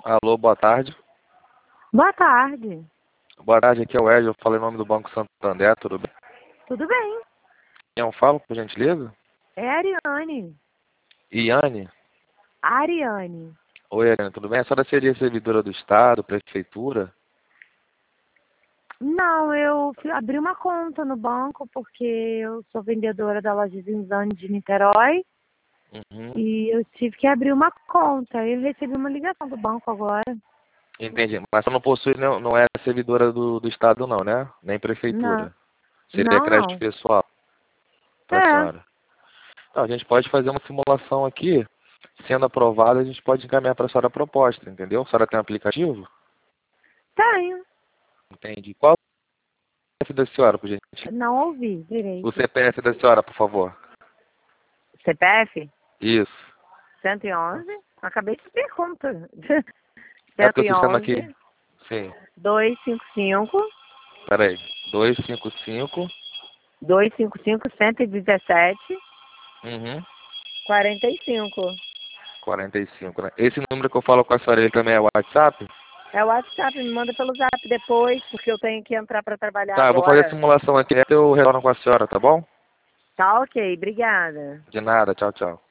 Alô, boa tarde. Boa tarde. Boa tarde, aqui é o Ed, eu falei em nome do Banco Santander, tudo bem? Tudo bem? Quem eu falo, por gentileza? É Ariane. Iane? Ariane. Oi, Ariane, tudo bem? A senhora seria servidora do Estado, prefeitura? Não, eu abri uma conta no banco porque eu sou vendedora da loja Zinzane de Niterói Uhum, e eu tive que abrir uma conta. Eu recebi uma ligação do banco agora. entendi. Mas você não possui, não é servidora do Estado não, né? Nem Não, prefeitura. Seria não, crédito não. pessoal para a É, senhora. Então, a gente pode fazer uma simulação aqui. Sendo aprovada, a gente pode encaminhar para a senhora a proposta, entendeu? A senhora tem um aplicativo? tenho. Entendi. Qual é o CPF da senhora, por gentileza? Não ouvi O direito. CPF da senhora, por favor. CPF? Isso. 111? Acabei de ter conta. É porque o sistema aqui. 111 Sim. 255 Peraí. 255. 255 117 Uhum. 45. 45, né? Esse número que eu falo com a senhora, ele também é WhatsApp? É o WhatsApp, me manda pelo Zap depois, porque eu tenho que entrar para trabalhar Tá, eu vou fazer a agora. simulação aqui, eu retorno com a senhora, tá bom? Tá ok, obrigada. De nada, tchau, tchau.